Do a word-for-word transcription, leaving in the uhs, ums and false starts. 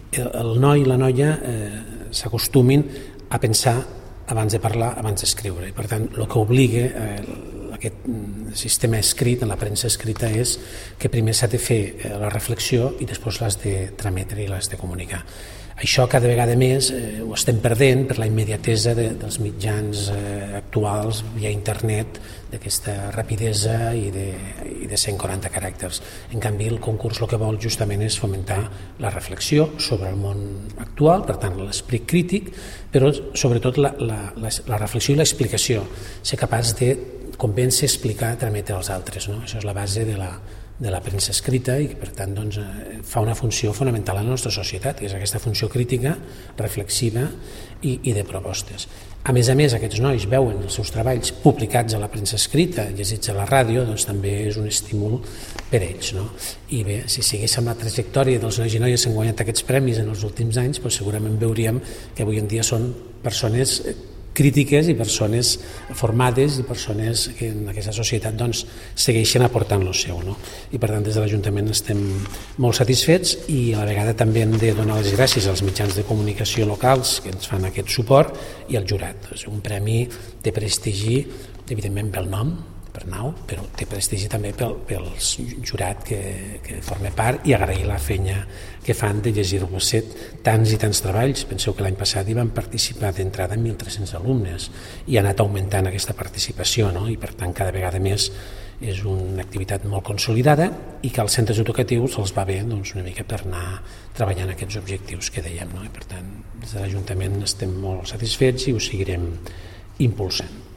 el noi i la noia eh, s'acostumin a pensar abans de parlar, abans d'escriure. Per tant, el que obliga eh, aquest sistema escrit, en la premsa escrita, és que primer s'ha de fer eh, la reflexió i després l'has de trametre i l'has de comunicar. Això cada vegada més eh, ho estem perdent per la immediatesa de, dels mitjans eh, actuals via internet, d'aquesta rapidesa i de, i de cent quaranta caràcters. En canvi, el concurs el que vol justament és fomentar la reflexió sobre el món actual, per tant l'esperit crític, però sobretot la, la, la, la reflexió i l'explicació, ser capaç de convèncer, explicar, trametre als altres, no? Això és la base de la, de la premsa escrita i que per tant doncs, fa una funció fonamental a la nostra societat, que és aquesta funció crítica, reflexiva i, i de propostes. A més a més, aquests nois veuen els seus treballs publicats a la premsa escrita, llegits a la ràdio, doncs també és un estímul per ells, no? I bé, si seguíssim la trajectòria dels nois i noies que han guanyat aquests premis en els últims anys, doncs segurament veuríem que avui en dia són persones crítiques i persones formades i persones que en aquesta societat doncs, segueixen aportant el seu. No? I per tant des de l'Ajuntament estem molt satisfets i a la vegada també hem de donar les gràcies als mitjans de comunicació locals que ens fan aquest suport i al jurat. És un premi de prestigi, evidentment pel nom, per Nau, però té prestigi també pel, pel jurat que, que forma part i agrair la feina que fan de llegir-vos tants i tants treballs. Penseu que l'any passat hi van participar d'entrada mil tres-cents alumnes i ha anat augmentant aquesta participació, no? I per tant cada vegada més és una activitat molt consolidada i que als centres educatius els va bé doncs, una mica per anar treballant aquests objectius que dèiem, no? I per tant des de l'Ajuntament estem molt satisfets i ho seguirem impulsant.